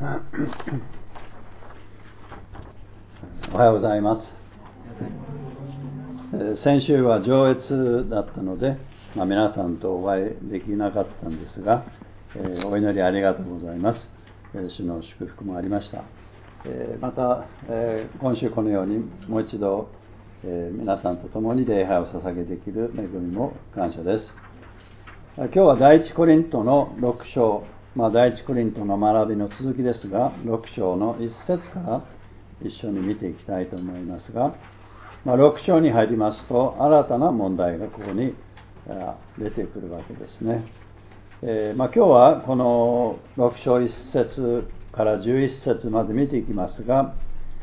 おはようございます。先週は上越だったので、皆さんとお会いできなかったんですが、お祈りありがとうございます。主の祝福もありました。また、今週このようにもう一度、皆さんと共に礼拝を捧げできる恵みも感謝です。今日は第一コリントの6章、第一コリントの学びの続きですが、6章の1節から一緒に見ていきたいと思いますが、6章に入りますと新たな問題がここに出てくるわけですね。今日はこの6章1節から11節まで見ていきますが、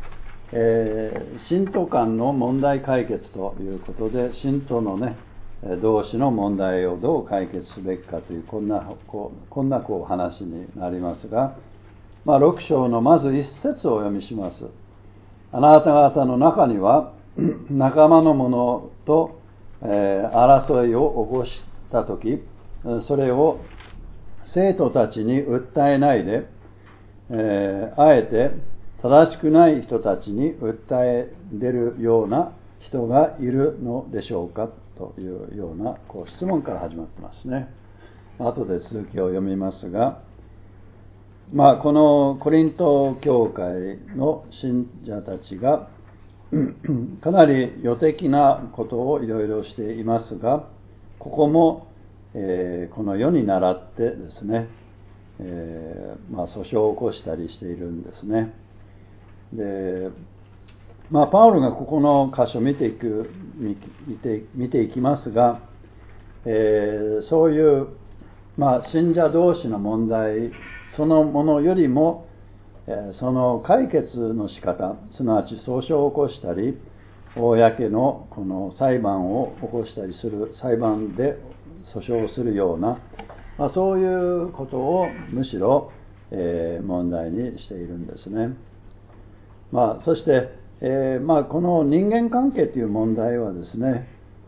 信徒間の問題解決ということで、信徒の同士の問題をどう解決すべきかというこんな話になりますが、6章のまず1節をお読みします。あなた方の中には仲間の者と争いを起こしたとき、それを生徒たちに訴えないで、あえて正しくない人たちに訴え出るような人がいるのでしょうかというような質問から始まってますね。後で続きを読みますが、このコリント教会の信者たちがかなり予的なことをいろいろしていますが、ここも、この世に倣ってですね、訴訟を起こしたりしているんですね。で、パウロがここの箇所見ていきますが、そういう、信者同士の問題そのものよりも、その解決の仕方、すなわち訴訟を起こしたり、公のこの裁判を起こしたりする、裁判で訴訟をするような、そういうことをむしろ、問題にしているんですね。そして、この人間関係という問題はですね、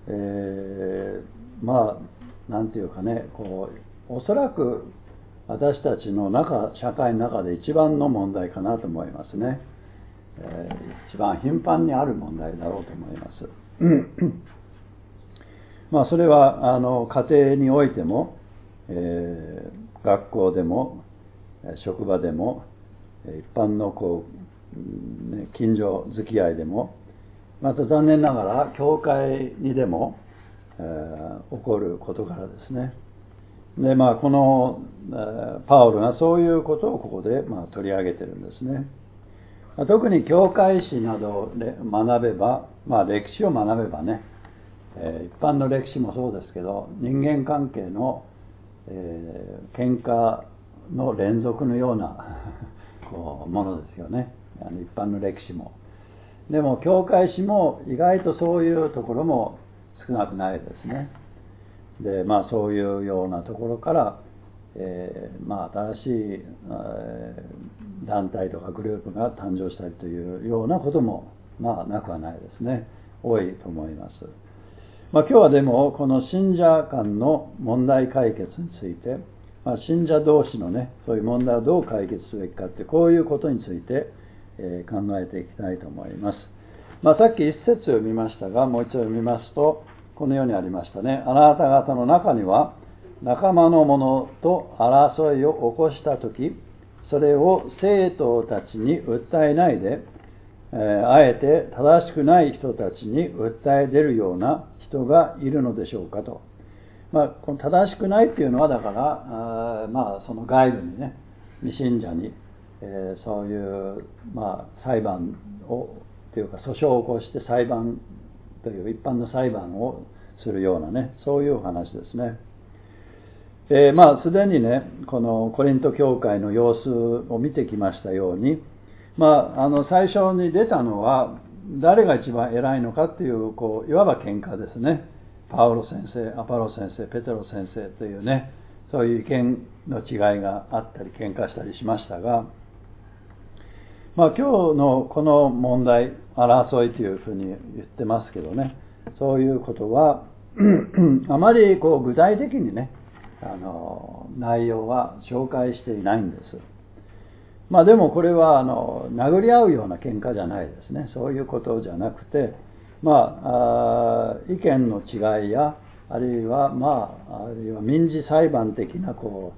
なんていうかね、おそらく私たちの社会の中で一番の問題かなと思いますね。一番頻繁にある問題だろうと思います。それは家庭においても、学校でも職場でも一般の近所付き合いでも、また残念ながら教会にでも、起こる事柄ですね。でこのパウロがそういうことをここで取り上げてるんですね。特に教会史などで学べば、歴史を学べばね、一般の歴史もそうですけど、人間関係の、喧嘩の連続のようなものですよね。一般の歴史も。でも教会史も意外とそういうところも少なくないですね。でそういうようなところから、新しい、団体とかグループが誕生したりというようなこともなくはないですね。多いと思います。今日はでもこの信者間の問題解決について、信者同士のそういう問題をどう解決すべきかってこういうことについて、考えていきたいと思います。さっき一節読みましたが、もう一度読みますとこのようにありましたね。あなた方の中には仲間の者と争いを起こしたとき、それを生徒たちに訴えないで、あえて正しくない人たちに訴え出るような人がいるのでしょうかと。この正しくないっていうのはだからその外部にね、未信者に、そういう裁判をというか訴訟を起こして裁判という一般の裁判をするようなね、そういう話ですね。すでにね、このコリント教会の様子を見てきましたように、最初に出たのは誰が一番偉いのかっていう、いわば喧嘩ですね。パウロ先生、アポロ先生、ペテロ先生というね、そういう意見の違いがあったり喧嘩したりしましたが、今日のこの問題、争いというふうに言ってますけどね、そういうことはあまり具体的にね、内容は紹介していないんです。 でもこれは殴り合うような喧嘩じゃないですね。そういうことじゃなくて、意見の違いや、あるいは民事裁判的な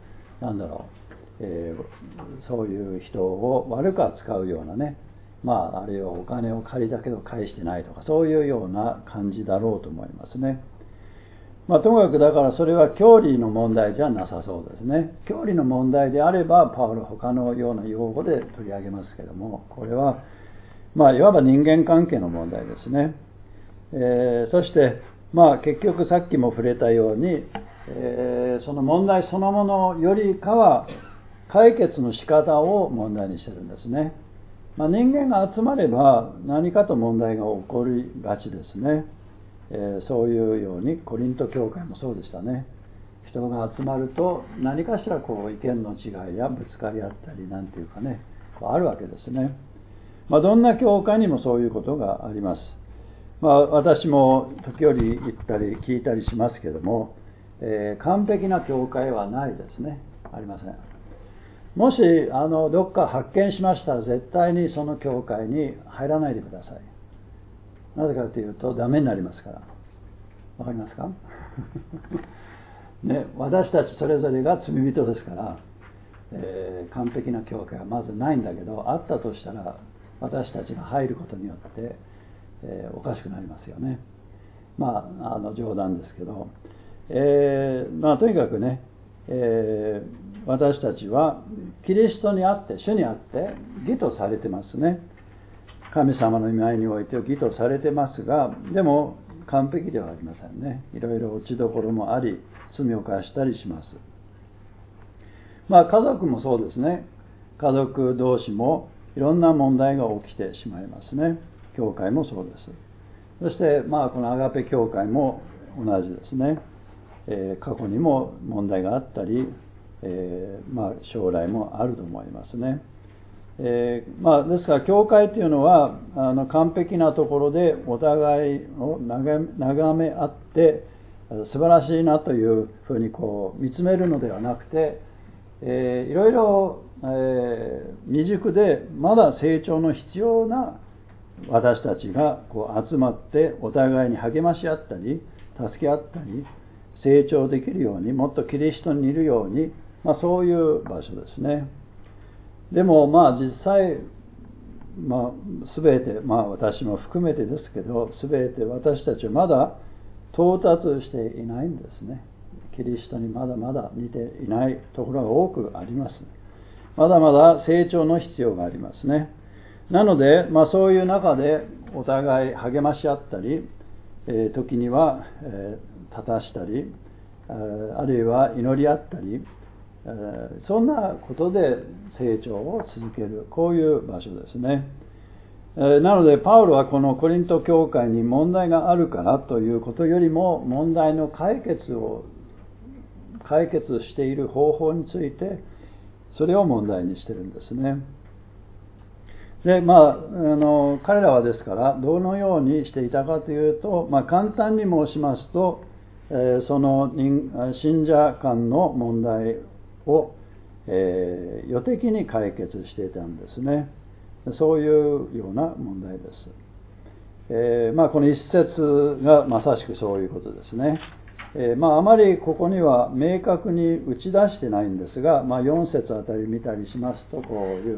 そういう人を悪く扱うようなね、あるいはお金を借りたけど返してないとか、そういうような感じだろうと思いますね。ともかくだからそれは教理の問題じゃなさそうですね。教理の問題であればパウロ他のような用語で取り上げますけども、これはいわば人間関係の問題ですね。そして結局さっきも触れたように、その問題そのものよりかは解決の仕方を問題にしてるんですね。人間が集まれば何かと問題が起こりがちですね。そういうようにコリント教会もそうでしたね。人が集まると何かしら意見の違いやぶつかり合ったりなんていうかね、あるわけですね。どんな教会にもそういうことがあります。私も時折言ったり聞いたりしますけども、完璧な教会はないですね。ありません。もしどっか発見しましたら絶対にその教会に入らないでください。なぜかというとダメになりますから。わかりますかね、私たちそれぞれが罪人ですから、完璧な教会はまずないんだけど、あったとしたら私たちが入ることによって、おかしくなりますよね。冗談ですけど、とにかくね、私たちはキリストにあって主にあって義とされてますね。神様の前において義とされてますが、でも完璧ではありませんね。いろいろ落ちどころもあり、罪を犯したりします。家族もそうですね。家族同士もいろんな問題が起きてしまいますね。教会もそうです。そしてこのアガペ教会も同じですね。過去にも問題があったり、将来もあると思いますね。ですから教会というのは完璧なところでお互いを眺め合って素晴らしいなというふうに見つめるのではなくて、いろいろ、未熟でまだ成長の必要な私たちが集まってお互いに励まし合ったり助け合ったり成長できるように、もっとキリストにいるように、そういう場所ですね。でも実際全て私も含めてですけど、全て私たちはまだ到達していないんですね。キリストにまだまだ似ていないところが多くあります。まだまだ成長の必要がありますね。なので、そういう中でお互い励まし合ったり、時には立たしたり、あるいは祈り合ったり、そんなことで成長を続ける、こういう場所ですね。なのでパウロはこのコリント教会に問題があるからということよりも、問題の解決している方法についてそれを問題にしてるんですね。で彼らはですからどのようにしていたかというと、簡単に申しますと、その信者間の問題を、予的に解決していたんですね。そういうような問題です。この一節がまさしくそういうことですね。あまりここには明確に打ち出してないんですが、4節あたり見たりしますと、こういう、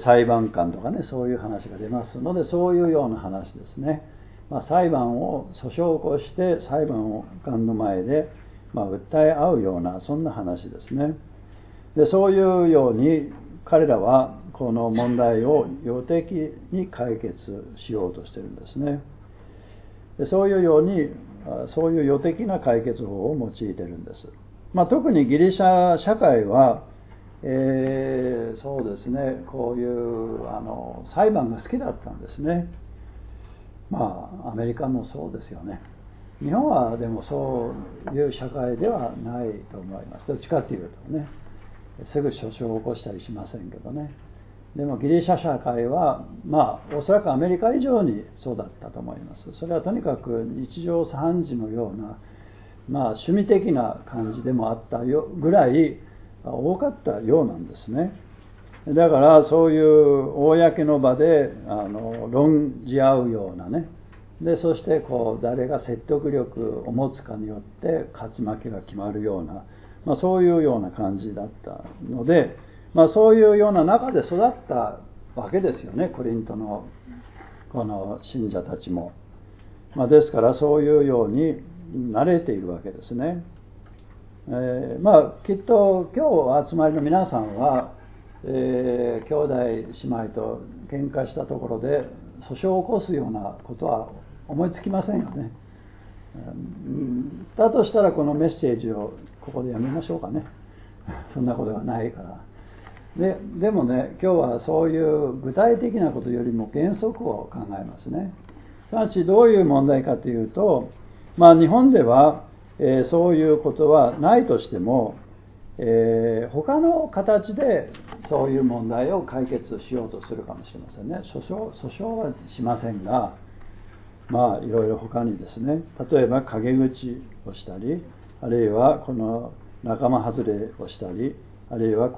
裁判官とかね、そういう話が出ますので、そういうような話ですね。裁判を訴訟を起こして裁判官の前で、訴え合うようなそんな話ですね。でそういうように彼らはこの問題を予的に解決しようとしているんですね。でそういうようにそういう予的な解決法を用いているんです。特にギリシャ社会は、そうですね、こういう裁判が好きだったんですね。アメリカもそうですよね。日本はでもそういう社会ではないと思います。どっちかというとね、すぐ訴訟を起こしたりしませんけどね。でもギリシャ社会はおそらくアメリカ以上にそうだったと思います。それはとにかく日常茶飯事のような趣味的な感じでもあったぐらい多かったようなんですね。 だからそういう公の場で論じ合うようなね、でそして誰が説得力を持つかによって勝ち負けが決まるような、そういうような感じだったので、そういうような中で育ったわけですよね、コリントのこの信者たちも。ですからそういうように慣れているわけですね。きっと今日集まりの皆さんは、兄弟姉妹と喧嘩したところで訴訟を起こすようなことは思いつきませんよね。だとしたらこのメッセージをここでやめましょうかね。そんなことがないから。でもね、今日はそういう具体的なことよりも原則を考えますね。すなわちどういう問題かというと、日本では、そういうことはないとしても、他の形でそういう問題を解決しようとするかもしれませんね。訴訟はしませんが、いろいろ他にですね、例えば陰口をしたり、あるいはこの仲間外れをしたり、あるいは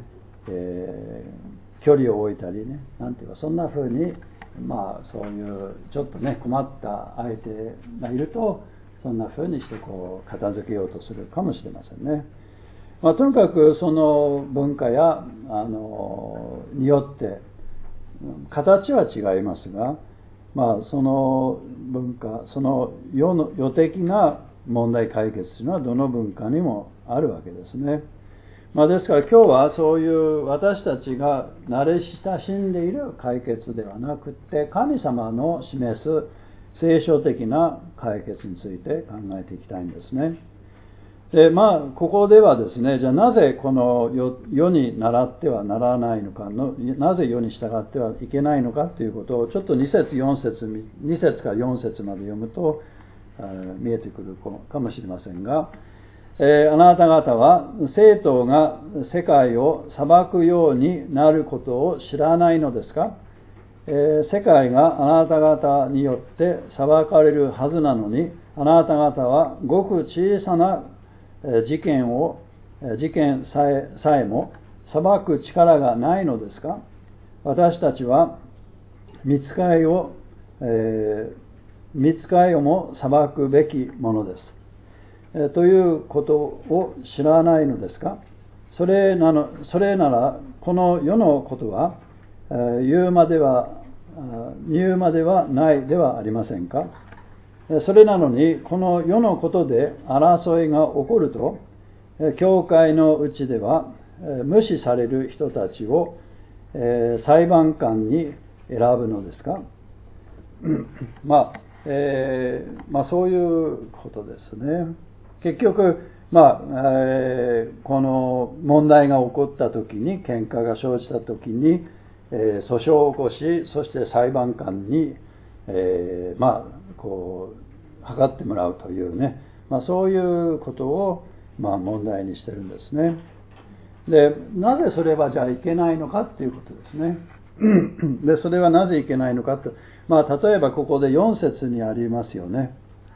距離を置いたりね、なんていうか、そんな風にそういうちょっとね困った相手がいると、そんな風にして片付けようとするかもしれませんね。とにかくその文化やによって形は違いますが、その文化、その世的な問題解決というのはどの文化にもあるわけですね。ですから今日はそういう私たちが慣れ親しんでいる解決ではなくて、神様の示す聖書的な解決について考えていきたいんですね。でここではですね、じゃあなぜこの世に倣ってはならないのか、なぜ世に従ってはいけないのかということをちょっと2節から4節まで読むと見えてくるかもしれませんが、あなた方は生徒が世界を裁くようになることを知らないのですか？世界があなた方によって裁かれるはずなのに、あなた方はごく小さな事件さえも裁く力がないのですか？私たちは御使いをも裁くべきものです。ということを知らないのですか？それならこの世のことは言うまではないではありませんか？それなのにこの世のことで争いが起こると、教会のうちでは無視される人たちを裁判官に選ぶのですか？そういうことですね。結局、この問題が起こったときに、喧嘩が生じたときに、訴訟を起こし、そして裁判官に、測ってもらうというね、そういうことを、問題にしてるんですね。で、なぜそれはじゃあいけないのかっていうことですね。で、それはなぜいけないのかと、例えばここで4節にありますよね。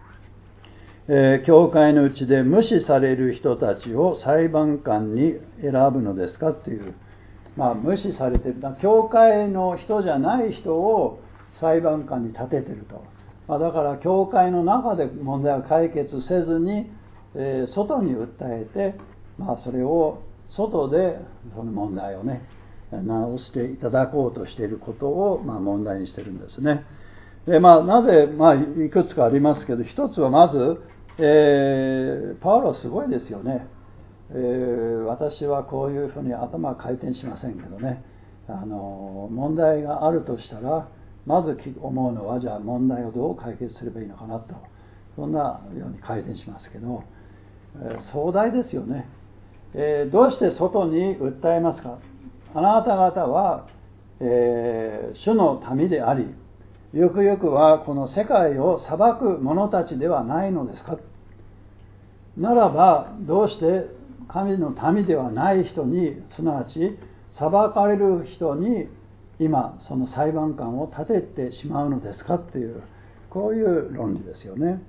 教会のうちで無視される人たちを裁判官に選ぶのですかっていう、無視されている、教会の人じゃない人を裁判官に立てていると。だから教会の中で問題を解決せずに、外に訴えて、それを外でその問題をね直していただこうとしていることを、問題にしているんですね。でなぜ、いくつかありますけど、一つはまず、パウロはすごいですよね。私はこういうふうに頭は回転しませんけどね、問題があるとしたらまず思うのは、じゃあ問題をどう解決すればいいのかなと、そんなように回転しますけど、壮大ですよね。どうして外に訴えますか？あなた方は、主の民であり、ゆくゆくはこの世界を裁く者たちではないのですか？ならばどうして神の民ではない人に、すなわち裁かれる人に今その裁判官を立ててしまうのですかっていう、こういう論理ですよね。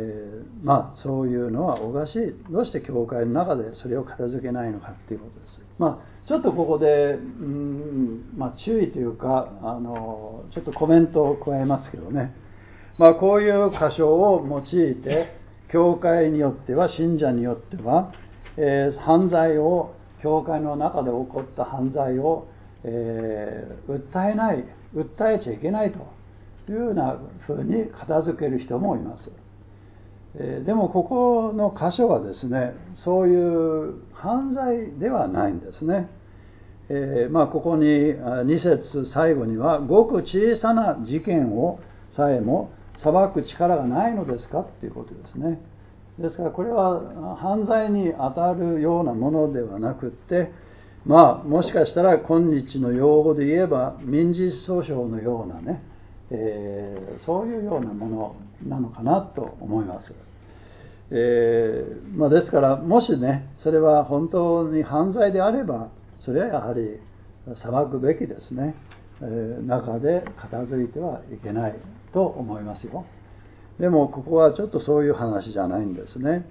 そういうのはおかしい。どうして教会の中でそれを片付けないのかっていうことです。 ちょっとここで、注意というかちょっとコメントを加えますけどね、こういう箇所を用いて教会によっては、信者によっては、犯罪を、教会の中で起こった犯罪を、訴えちゃいけないというようなふうに片付ける人もいます。でもここの箇所はですね、そういう犯罪ではないんですね。ここに2節最後には、ごく小さな事件をさえも裁く力がないのですかということですね。ですからこれは犯罪に当たるようなものではなくって、もしかしたら今日の用語で言えば民事訴訟のようなね、そういうようなものなのかなと思います。ですからもしね、それは本当に犯罪であれば、それはやはり裁くべきですね。中で片付いてはいけないと思いますよ。でもここはちょっとそういう話じゃないんですね。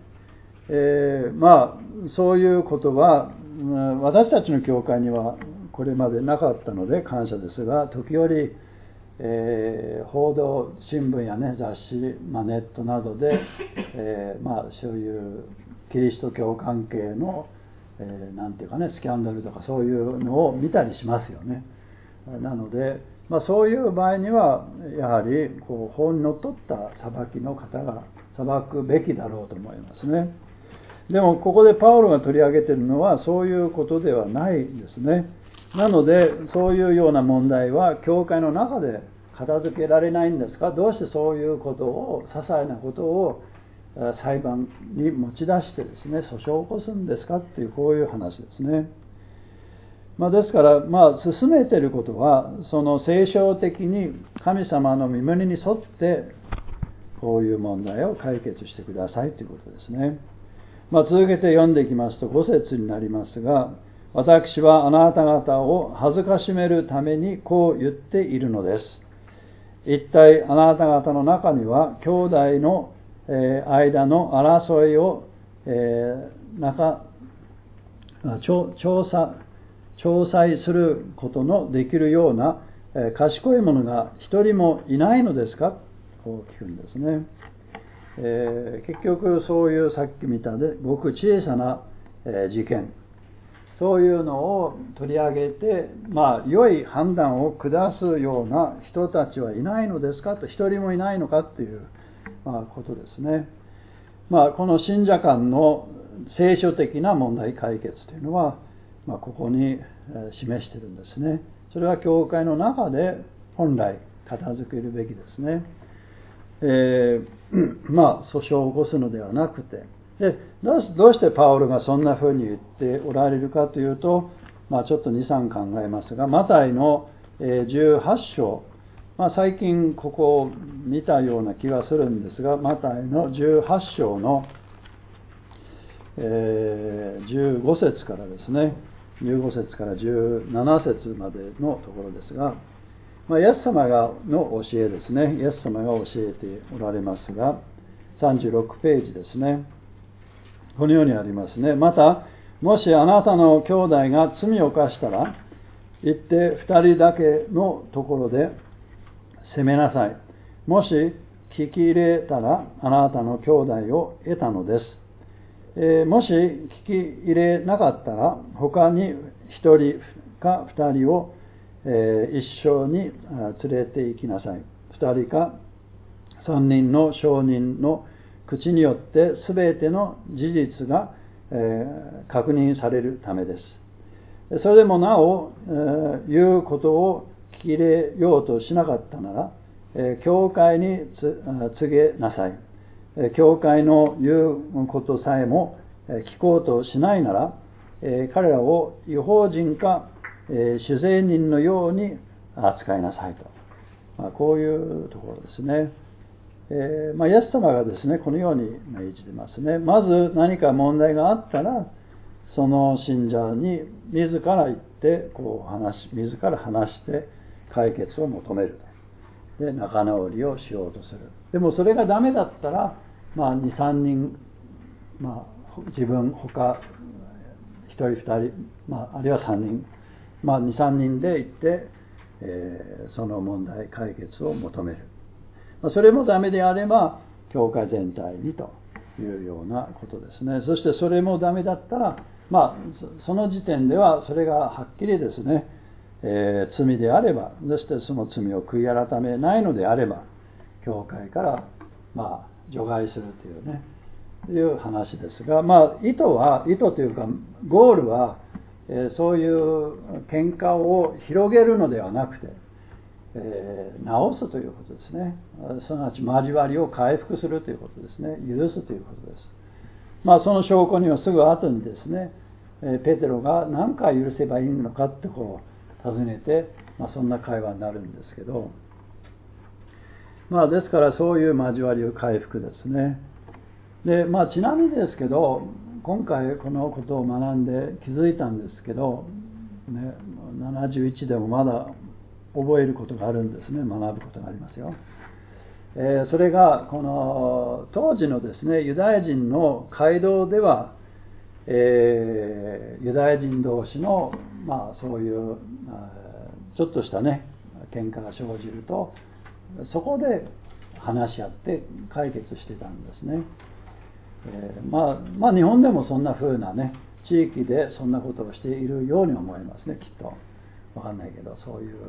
そういうことは私たちの教会にはこれまでなかったので感謝ですが、時折、報道新聞やね、雑誌、ネットなどで、そういうキリスト教関係の、なんていうかね、スキャンダルとかそういうのを見たりしますよね。なので、そういう場合にはやはり法にのっとった裁きの方が裁くべきだろうと思いますね。でもここでパウロが取り上げているのはそういうことではないですね。なのでそういうような問題は教会の中で片付けられないんですか、どうしてそういうことを、些細なことを裁判に持ち出してですね、訴訟を起こすんですかっていう、こういう話ですね。ですから、進めていることは、その聖書的に神様の御胸に沿ってこういう問題を解決してくださいということですね。続けて読んでいきますと5節になりますが、私はあなた方を恥ずかしめるためにこう言っているのです。一体あなた方の中には兄弟の間の争いを調裁することのできるような賢い者が一人もいないのですか、こう聞くんですね。結局そういうさっき見たでごく小さな事件、そういうのを取り上げて、良い判断を下すような人たちはいないのですかと、一人もいないのかという、ことですね。この信者間の聖書的な問題解決というのは、ここに示しているんですね。それは教会の中で本来片付けるべきですね。訴訟を起こすのではなくて、でどうしてパウロがそんなふうに言っておられるかというと、ちょっと 2,3 考えますが、マタイの18章、最近ここを見たような気がするんですが、マタイの18章の15節からですね、15節から17節までのところですが、イエス様の教えですね。イエス様が教えておられますが、36ページですね。このようにありますね。また、もしあなたの兄弟が罪を犯したら、行って2人だけのところで責めなさい。もし聞き入れたら、あなたの兄弟を得たのです。もし聞き入れなかったら、他に1人か2人を一緒に連れて行きなさい。2人か3人の証人の口によって全ての事実が確認されるためです。それでもなお言うことを聞き入れようとしなかったなら、教会に告げなさい。教会の言うことさえも聞こうとしないなら、彼らを違法人か酒税人のように扱いなさいと、こういうところですね。イエス様がですね、このように命じてますね。まず何か問題があったら、その信者に自ら言って自ら話して解決を求める。で、仲直りをしようとする。でもそれがダメだったら、2、3人、自分他一人2人、あるいは3人、2、3人で行って、その問題解決を求める。それもダメであれば教会全体にというようなことですね。そしてそれもダメだったら、その時点ではそれがはっきりですね、罪であれば、そしてその罪を悔い改めないのであれば、教会から除外するというね、いう話ですが、意図というかゴールは、そういう喧嘩を広げるのではなくて、直すということですね。すなわち交わりを回復するということですね。許すということです。その証拠にはすぐ後にですね、ペテロが何回許せばいいのかって尋ねて、そんな会話になるんですけど、ですからそういう交わりを回復ですね。で、ちなみにですけど、今回このことを学んで気づいたんですけど、71でもまだ覚えることがあるんですね。学ぶことがありますよ。それがこの当時のですね、ユダヤ人の街道では、ユダヤ人同士のそういうちょっとしたね喧嘩が生じると、そこで話し合って解決してたんですね。日本でもそんな風なね地域でそんなことをしているように思いますね。きっとわかんないけど、そういう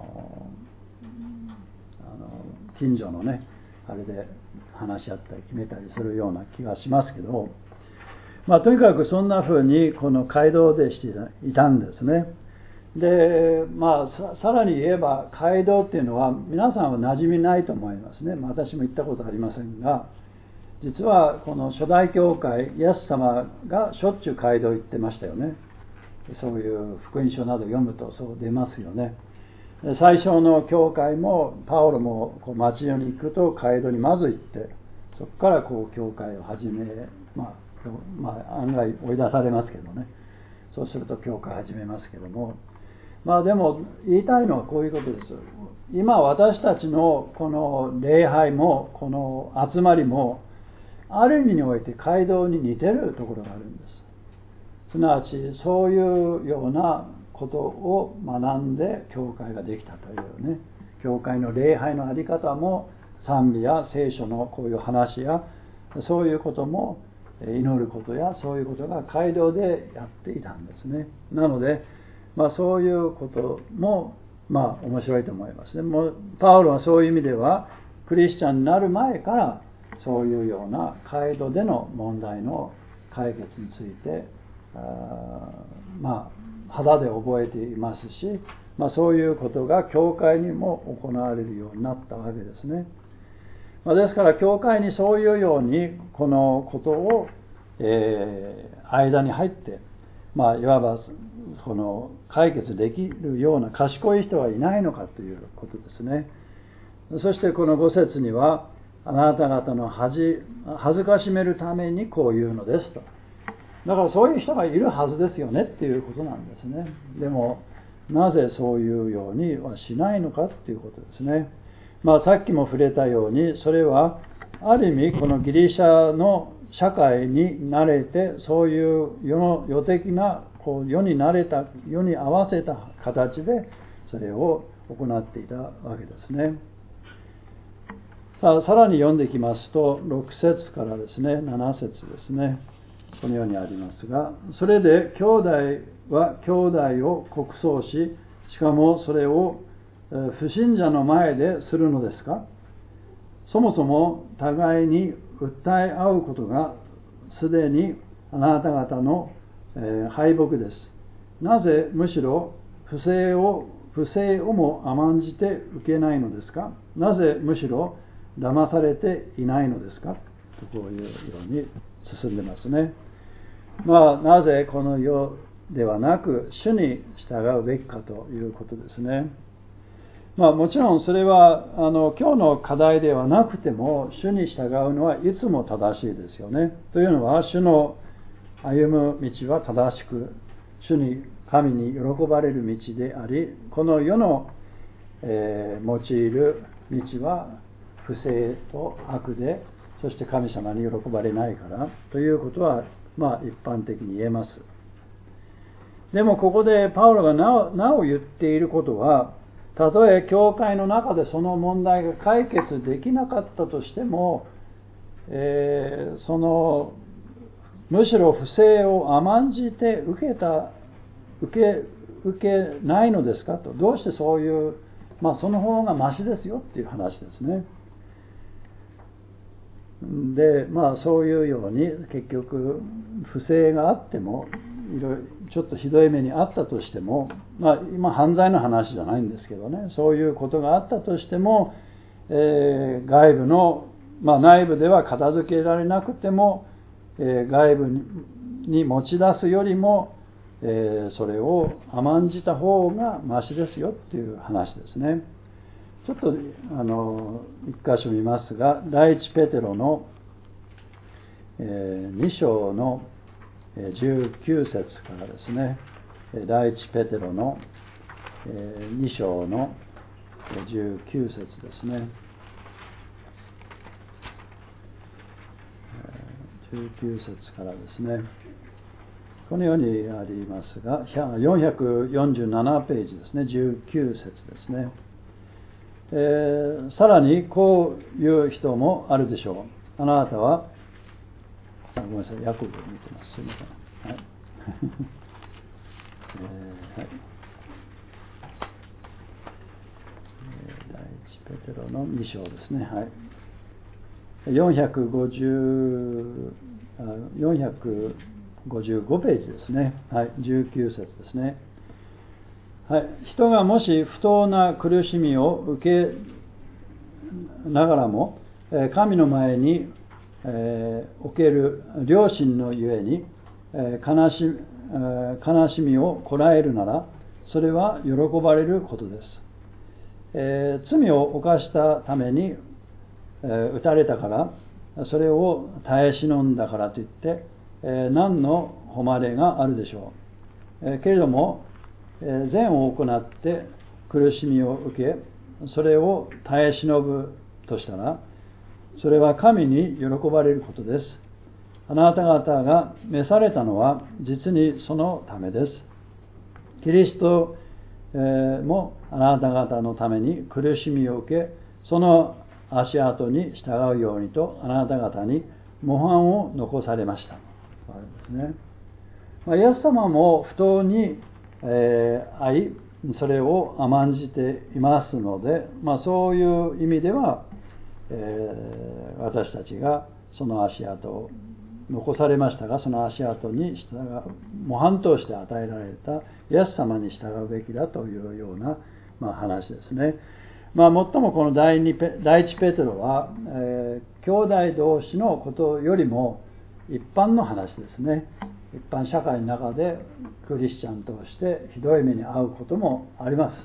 近所のねあれで話し合ったり決めたりするような気がしますけど、とにかくそんな風にこの街道でしていたんですね。で、さらに言えば街道っていうのは皆さんは馴染みないと思いますね。私も行ったことありませんが、実はこの初代教会、イエス様がしょっちゅう街道行ってましたよね。そういう福音書など読むとそう出ますよね。最初の教会もパウロも町中に行くと街道にまず行って、そこから教会を始め、案外追い出されますけどね。そうすると教会始めますけども、でも言いたいのはこういうことです。今私たちのこの礼拝もこの集まりもある意味において街道に似てるところがあるんです。すなわちそういうようなことを学んで教会ができたというね、教会の礼拝のあり方も賛美や聖書のこういう話やそういうことも祈ることやそういうことが街道でやっていたんですね。なので、そういうことも面白いと思いますね。パウロはそういう意味ではクリスチャンになる前からそういうような街道での問題の解決について肌で覚えていますし、そういうことが教会にも行われるようになったわけですね。ですから教会にそういうようにこのことを、間に入っていわばこの解決できるような賢い人はいないのかということですね。そしてこの5節にはあなた方の恥ずかしめるためにこう言うのですと。だからそういう人がいるはずですよねっていうことなんですね。でもなぜそういうようにはしないのかっていうことですね。さっきも触れたように、それはある意味このギリシャの社会に慣れて、そういう世的な世に合わせた形でそれを行っていたわけですね。さらに読んでいきますと、6節からですね、7節ですね、このようにありますが、それで兄弟は兄弟を告訴し、しかもそれを不信者の前でするのですか？そもそも互いに訴え合うことがすでにあなた方の敗北です。なぜむしろ不正をも甘んじて受けないのですか？なぜむしろ騙されていないのですか？とこういうように進んでますね。なぜこの世ではなく主に従うべきかということですね。もちろんそれは今日の課題ではなくても、主に従うのはいつも正しいですよね。というのは、主の歩む道は正しく、神に喜ばれる道であり、この世の、用いる道は不正と悪で、そして神様に喜ばれないからということは一般的に言えます。 でもここでパウロがなお言っていることは、たとえ教会の中でその問題が解決できなかったとしても、むしろ不正を甘んじて受けないのですかと。どうしてそういう、その方がマシですよっていう話ですね。で、そういうように結局不正があっても、ちょっとひどい目にあったとしても、今犯罪の話じゃないんですけどね、そういうことがあったとしても、外部の、内部では片付けられなくても、外部に持ち出すよりも、それを甘んじた方がマシですよっていう話ですね。ちょっと一箇所見ますが、第一ペテロの、2章の19節からですね。第一ペテロの2章の19節ですね。19節からですね。このようにありますが、447ページですね。19節ですね。さらにこういう人もあるでしょう。あなたは、ごめんなさい、ヤコブを見てます。すみません。はい。はい、第一ペテロの2章ですね。はい。455ページですね。はい。19節ですね。はい、人がもし不当な苦しみを受けながらも、神の前に、おける良心のゆえに、悲しみをこらえるなら、それは喜ばれることです。罪を犯したために、打たれたから、それを耐え忍んだからといって、何の誉れがあるでしょう。けれども、善を行って苦しみを受け、それを耐え忍ぶとしたら、それは神に喜ばれることです。あなた方が召されたのは実にそのためです。キリストもあなた方のために苦しみを受け、その足跡に従うようにとあなた方に模範を残されました。そうですね。イエス様も不当に愛、それを甘んじていますので、そういう意味では、私たちがその足跡を残されましたが、その足跡に従う、模範として与えられたイエス様に従うべきだというような、話ですね。もっともこの第一ペテロは、兄弟同士のことよりも一般の話ですね。一般社会の中でクリスチャンとしてひどい目に遭うこともあります。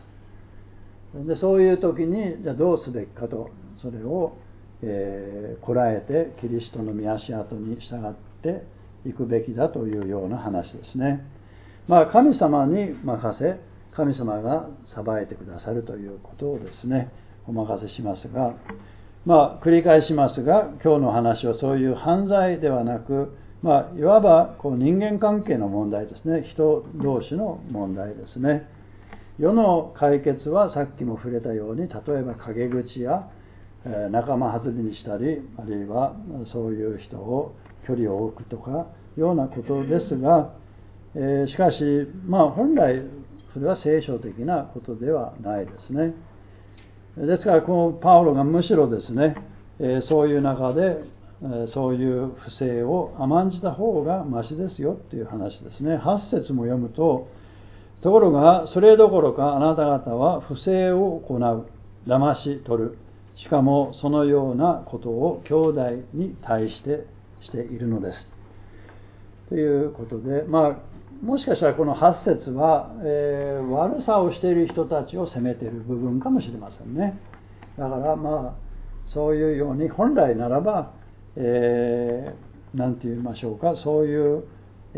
でそういう時にじゃあどうすべきかと、それを、こらえてキリストの御足跡に従っていくべきだというような話ですね。神様に任せ、神様が裁いてくださるということをですね、お任せしますが、繰り返しますが、今日の話はそういう犯罪ではなく、いわば人間関係の問題ですね。人同士の問題ですね。世の解決はさっきも触れたように、例えば陰口や仲間外れにしたり、あるいはそういう人を距離を置くとかようなことですが、しかし本来それは聖書的なことではないですね。ですからこのパウロがむしろですね、そういう中でそういう不正を甘んじた方がマシですよっていう話ですね。8節も読むと、ところがそれどころかあなた方は不正を行う、騙し取る、しかもそのようなことを兄弟に対してしているのですということで、もしかしたらこの8節は、悪さをしている人たちを責めている部分かもしれませんね。だからそういうように本来ならば何て言いましょうか、そういう、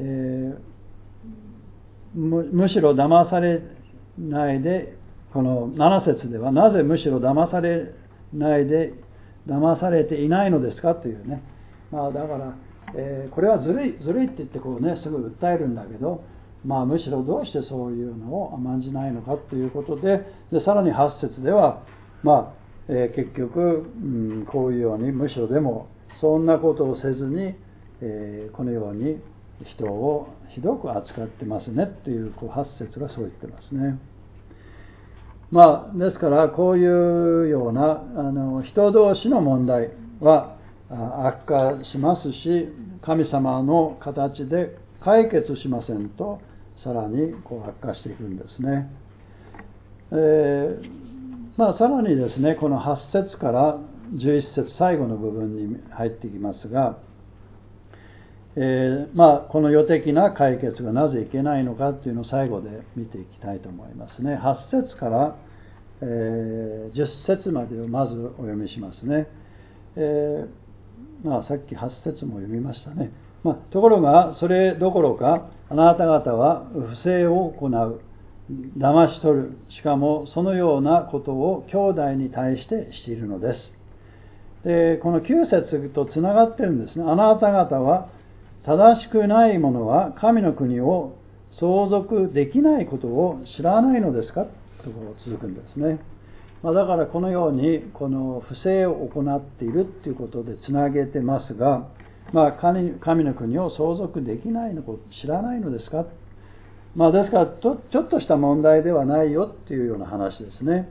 むしろ騙されないで、この7節ではなぜむしろ騙されないで騙されていないのですかというね、だから、これはずるいって言ってすぐ訴えるんだけど、 むしろどうしてそういうのを甘んじないのかということで、さらに8節では、結局、こういうようにむしろでもそんなことをせずに、このように人をひどく扱ってますねという8節がそう言ってますね。ですからこういうような人同士の問題は悪化しますし、神様の形で解決しませんとさらに悪化していくんですね。さらにですね、この8節から11節最後の部分に入ってきますが、この予的な解決がなぜいけないのかというのを最後で見ていきたいと思いますね。8節から、10節までをまずお読みしますね。さっき8節も読みましたね。ところがそれどころかあなた方は不正を行う、騙し取る、しかもそのようなことを兄弟に対してしているのです。でこの9節とつながってるんですね。あなた方は正しくない者は神の国を相続できないことを知らないのですかと続くんですね。だからこのようにこの不正を行っているということでつなげてますが、神の国を相続できないのを知らないのですか。ですからちょっとした問題ではないよっていうような話ですね。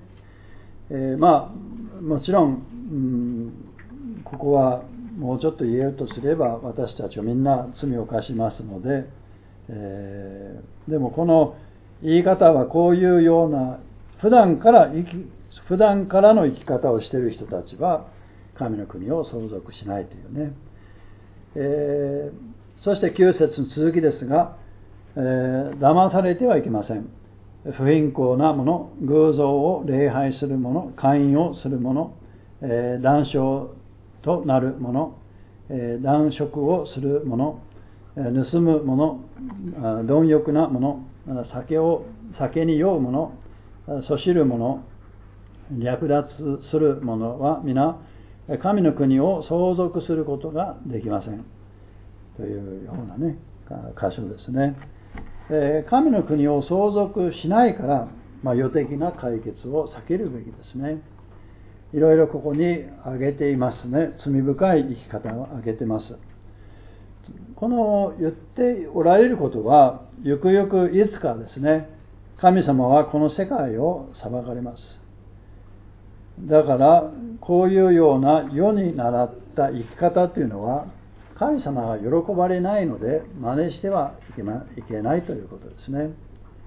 もちろん、ここはもうちょっと言えるとすれば私たちはみんな罪を犯しますので、でもこの言い方はこういうような普段からの生き方をしている人たちは神の国を相続しないというね。そして9節の続きですが、騙されてはいけません。不貧困な者、偶像を礼拝する者、姦淫をする者、断傷となる者、断食をする者、盗む者、貪欲な者、酒に酔う者、そしる者、略奪する者は皆神の国を相続することができませんというようなね箇所ですね。神の国を相続しないから、予的な解決を避けるべきですね。いろいろここに挙げていますね。罪深い生き方を挙げてます。この言っておられることは、ゆくゆくいつかですね、神様はこの世界を裁かれます。だからこういうような世に倣った生き方というのは神様が喜ばれないので真似してはいけないということですね。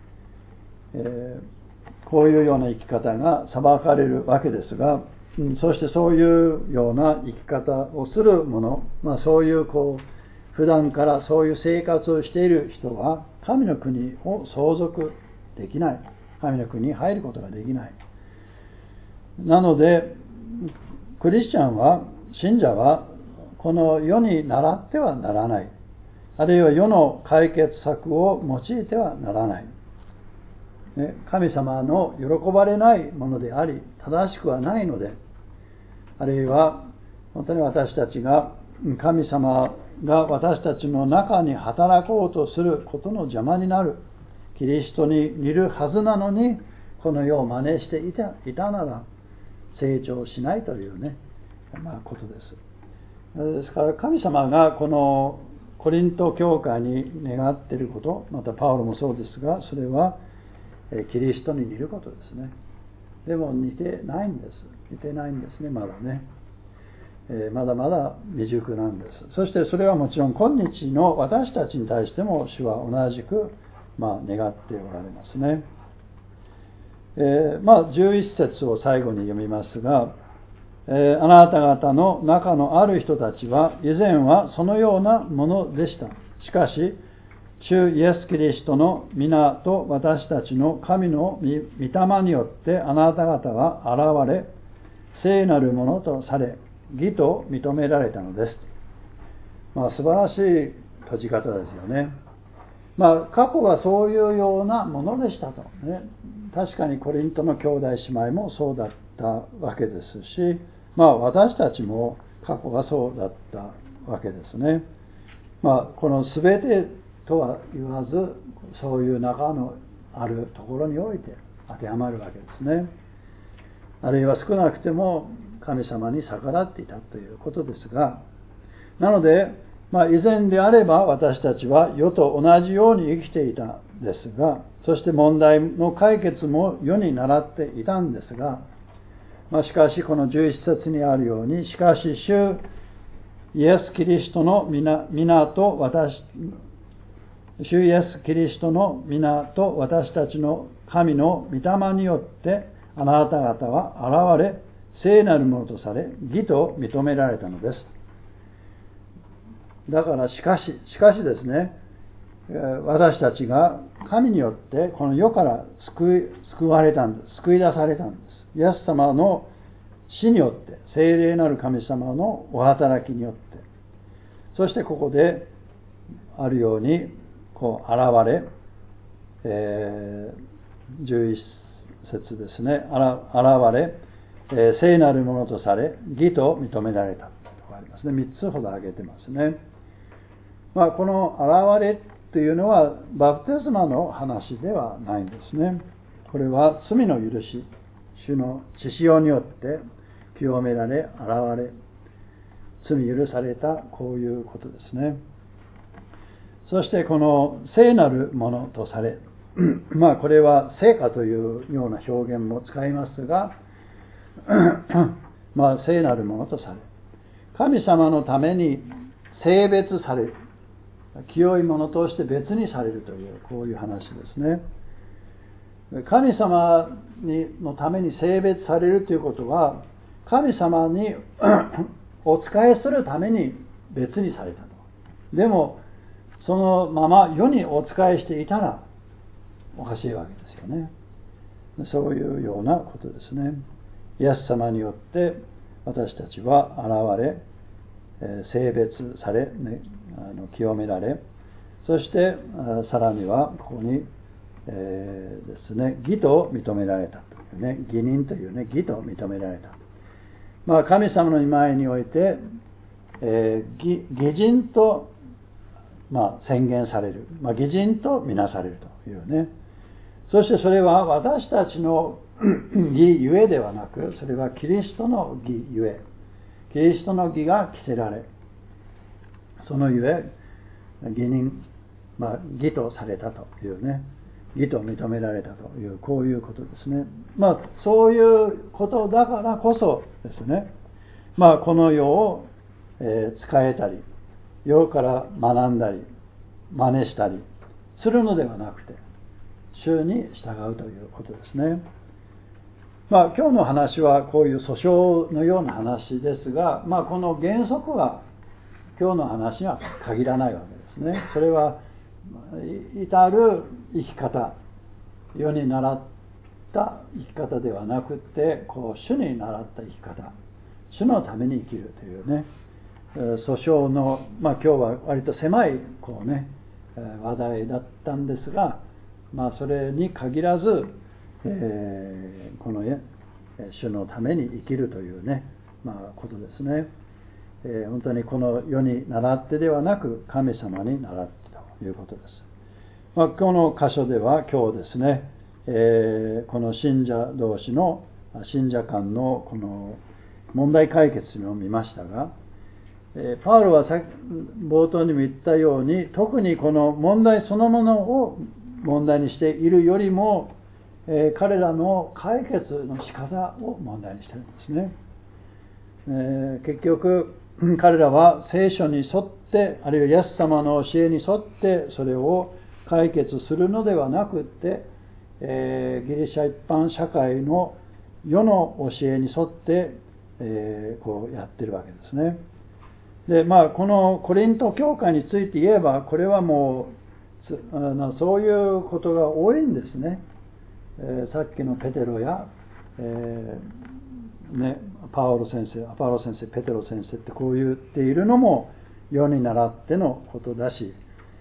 こういうような生き方が裁かれるわけですが、そしてそういうような生き方をする者、そういう普段からそういう生活をしている人は神の国を相続できない、神の国に入ることができない。なのでクリスチャンは、信者はこの世に倣ってはならない、あるいは世の解決策を用いてはならない、神様の喜ばれないものであり正しくはないので、あるいは本当に私たちが神様が私たちの中に働こうとすることの邪魔になる、キリストに似るはずなのにこの世を真似していたなら成長しないというね、ことです。ですから神様がこのコリント教会に願っていること、またパウロもそうですが、それはキリストに似ることですね。でも似てないんですね、まだね。まだまだ未熟なんです。そしてそれはもちろん今日の私たちに対しても主は同じく願っておられますね。11節を最後に読みますが、あなた方の中のある人たちは以前はそのようなものでした。しかし主イエス・キリストの皆と私たちの神の御霊によってあなた方は現れ、聖なるものとされ義と認められたのです。素晴らしい閉じ方ですよね。過去はそういうようなものでしたとね。確かにコリントの兄弟姉妹もそうだったわけですし、私たちも過去はそうだったわけですね。この全てとは言わず、 そういう中のあるところにおいて当てはまるわけですね。あるいは少なくても神様に逆らっていたということですが、なので、以前であれば私たちは世と同じように生きていたんですが、そして問題の解決も世に倣っていたんですが、しかしこの11節にあるように、しかし主イエス・キリストの皆と主イエス・キリストの皆と私たちの神の御霊によってあなた方は現れ聖なるものとされ義と認められたのです。だからしかしですね、私たちが神によってこの世から救われたんです。救い出されたんです。イエス様の死によって、聖霊なる神様のお働きによって、そしてここであるように現れ、11節ですね、現れ、聖なるものとされ義と認められたとありますね。3つほど挙げてますね。この現れというのはバプテスマの話ではないんですね。これは罪の許し、主の血潮によって清められ現れ、罪許された、こういうことですね。そしてこの聖なるものとされ、これは聖歌というような表現も使いますが、聖なるものとされ、神様のために聖別される、清いものとして別にされるという、こういう話ですね。神様のために聖別されるということは、神様にお仕えするために別にされたと。でもそのまま世にお仕えしていたらおかしいわけですよね。そういうようなことですね。イエス様によって私たちは現れ、聖別され、清められ、そしてさらにはここに、ですね、義と認められたというね、義人というね、義と認められた。神様の御前において、義人と、宣言される、義人とみなされるというね。そしてそれは私たちの義ゆえではなく、それはキリストの義ゆえ、キリストの義が着せられ、そのゆえ義人、義とされたというね、義と認められたという、こういうことですね。そういうことだからこそですね、この世を、使えたり、世から学んだり真似したりするのではなくて、主に従うということですね。今日の話はこういう訴訟のような話ですが、この原則は今日の話には限らないわけですね。それは至る生き方、世に習った生き方ではなくて、主に習った生き方、主のために生きるというね、訴訟の、今日は割と狭い話題だったんですが、それに限らず、この主のために生きるというね、ことですね。本当にこの世に倣ってではなく神様に倣ってということです。この箇所では今日ですね、この信者同士の信者間のこの問題解決を見ましたが、パウロは冒頭にも言ったように、特にこの問題そのものを問題にしているよりも、彼らの解決の仕方を問題にしているんですね。結局彼らは聖書に沿って、あるいはイエス様の教えに沿ってそれを解決するのではなくって、ギリシャ一般社会の世の教えに沿って、こうやってるわけですね。で、このコリント教会について言えば、これはもうそういうことが多いんですね。さっきのペテロや、アポロ先生、ペテロ先生ってこう言っているのも世に倣ってのことだし、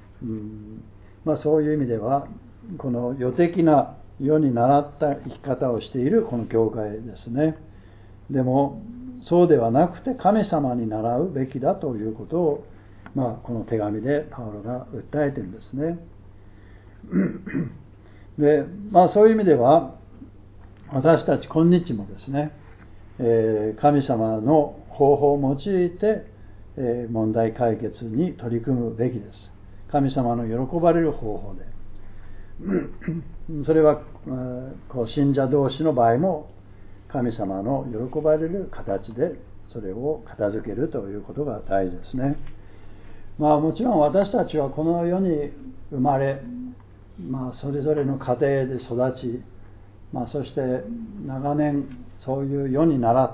そういう意味ではこの世的な世に倣った生き方をしているこの教会ですね。でもそうではなくて神様に倣うべきだということを、この手紙でパウロが訴えているんですね。 で、そういう意味では私たち今日もですね、神様の方法を用いて、問題解決に取り組むべきです。神様の喜ばれる方法で。それは信者同士の場合も神様の喜ばれる形でそれを片付けるということが大事ですね。もちろん私たちはこの世に生まれ、それぞれの家庭で育ち、そして長年そういう世に倣って、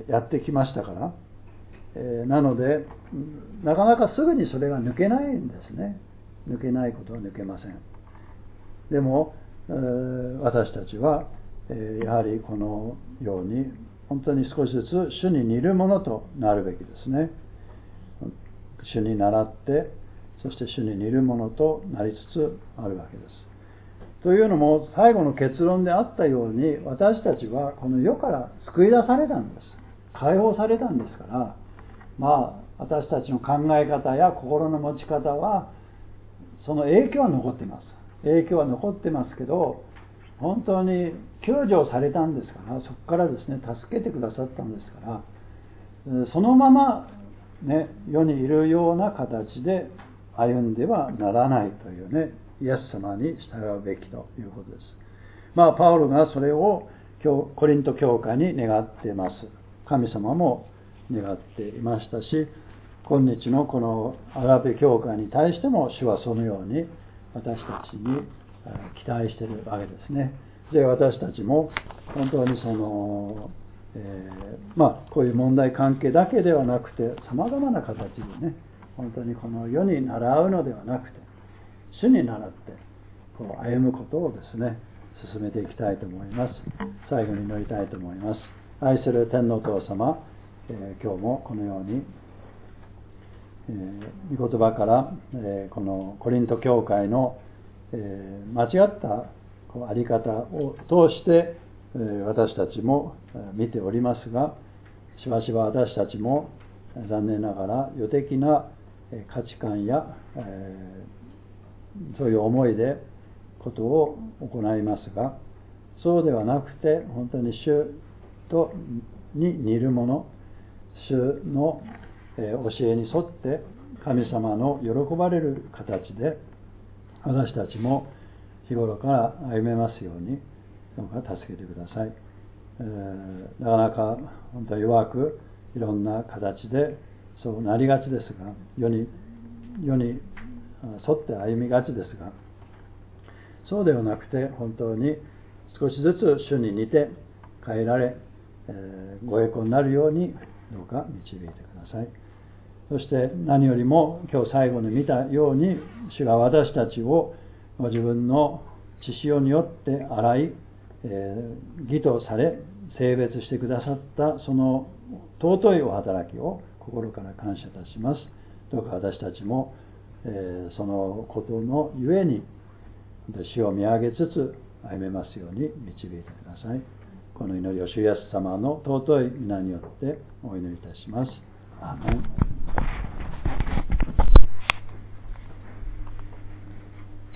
やってきましたから、なのでなかなかすぐにそれが抜けないんですね。抜けないことは抜けません。でも、私たちは、やはりこのように本当に少しずつ主に似るものとなるべきですね。主に倣ってそして主に似るものとなりつつあるわけです。というのも最後の結論であったように私たちはこの世から救い出されたんです。解放されたんですから、私たちの考え方や心の持ち方はその影響は残っています。影響は残ってますけど、本当に救助されたんですから、そこからですね、助けてくださったんですから、そのままね、世にいるような形で歩んではならないというね、イエス様に従うべきということです。パウロがそれをコリント教会に願っています。神様も願っていましたし、今日のこのアガペ教会に対しても主はそのように私たちに期待しているわけですね。で、私たちも本当にこういう問題関係だけではなくて様々な形でね、本当にこの世に習うのではなくて主に倣って歩むことをですね進めていきたいと思います。最後に祈りたいと思います。愛する天のお父様、今日もこのように御言葉から、このコリント教会の、間違ったあり方を通して、私たちも見ておりますが、しばしば私たちも残念ながら世的な価値観や、そういう思いでことを行いますが、そうではなくて本当に主に似るもの、主の教えに沿って神様の喜ばれる形で私たちも日頃から歩めますようにどうか助けてください。なかなか本当に弱くいろんな形でそうなりがちですが、世に沿って歩みがちですが、そうではなくて本当に少しずつ主に似て変えられ、ご栄光になるようにどうか導いてください。そして何よりも今日最後に見たように、主が私たちをご自分の血潮によって洗い、義とされ聖別してくださったその尊いお働きを心から感謝いたします。どうか私たちも、そのことのゆえに主を見上げつつ歩めますように導いてください。この祈りを主イエス様の尊い皆によってお祈りいたします。アーメン。